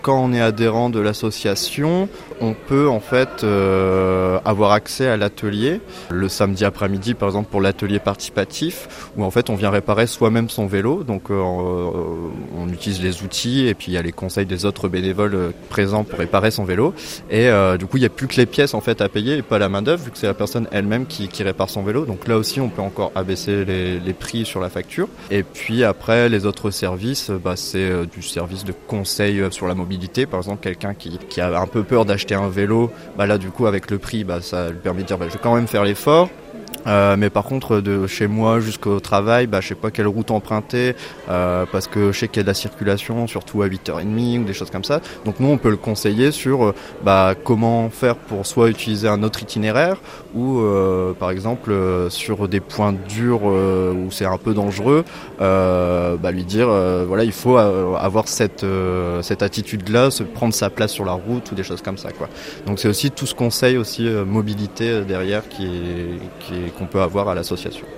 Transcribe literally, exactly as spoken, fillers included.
Quand on est adhérent de l'association, on peut en fait euh, avoir accès à l'atelier le samedi après-midi, par exemple pour l'atelier participatif, où en fait on vient réparer soi-même son vélo. Donc euh, on utilise les outils et puis il y a les conseils des autres bénévoles présents pour réparer son vélo. Et euh, du coup il n'y a plus que les pièces en fait à payer et pas la main d'œuvre, vu que c'est la personne elle-même qui, qui répare son vélo. Donc là aussi on peut encore abaisser les, les prix sur la facture. Et puis après les autres services, bah, c'est euh, du service de conseil sur la mobilité. Par exemple, quelqu'un qui, qui a un peu peur d'acheter un vélo, bah là du coup avec le prix, bah, ça lui permet de dire bah, je vais quand même faire l'effort. Euh, mais par contre de chez moi jusqu'au travail, bah, je sais pas quelle route emprunter euh, parce que je sais qu'il y a de la circulation surtout à huit heures trente ou des choses comme ça. Donc nous on peut le conseiller sur euh, bah, comment faire pour soit utiliser un autre itinéraire ou euh, par exemple euh, sur des points durs euh, où c'est un peu dangereux, euh, bah, lui dire euh, voilà il faut euh, avoir cette, euh, cette attitude là, se prendre sa place sur la route ou des choses comme ça quoi. Donc c'est aussi tout ce conseil aussi euh, mobilité euh, derrière qui est, qui est qu'on peut avoir à l'association.